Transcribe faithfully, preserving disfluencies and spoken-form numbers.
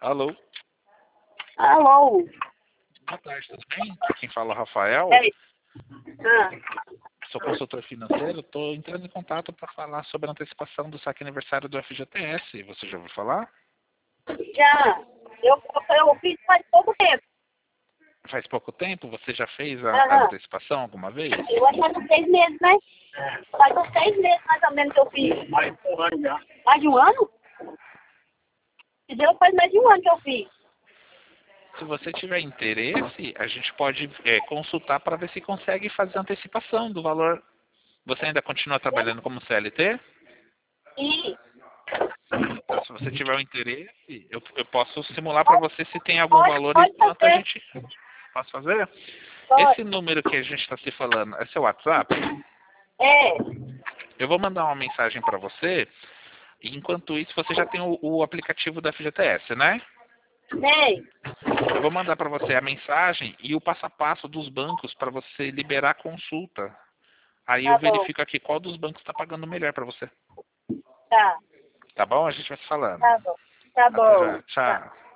Alô? Alô? Boa tarde, tudo bem? Aqui quem fala é o Rafael. Ei. Ah, Sou consultor financeiro. Estou entrando em contato para falar sobre a antecipação do saque aniversário do F G T S. Você já ouviu falar? já. Eu, eu fiz faz pouco tempo. Faz pouco tempo? Você já fez a, a Aham. antecipação alguma vez? Eu acho que faz uns seis meses, né? Faz uns seis meses mais ou menos que eu fiz. Mais de um ano já. Mais de um ano? Se deu, faz mais de um ano que eu fiz. Se você tiver interesse, a gente pode é, consultar para ver se consegue fazer a antecipação do valor. Você ainda continua trabalhando como C L T? E Então, se você tiver um interesse, eu, eu posso simular para você se tem algum pode, valor pode enquanto a fazer. gente... Posso fazer? Pode. Esse número que a gente está se falando é seu WhatsApp? É. Eu vou mandar uma mensagem para você. E enquanto isso, você já tem o, o aplicativo da F G T S, né? Tem. Eu vou mandar para você a mensagem e o passo a passo dos bancos para você liberar a consulta. Aí eu Tá bom. verifico aqui qual dos bancos está pagando melhor para você. Tá. Tá bom? A gente vai se falando. Tá bom. Tá Até bom. já. Tá. Tchau.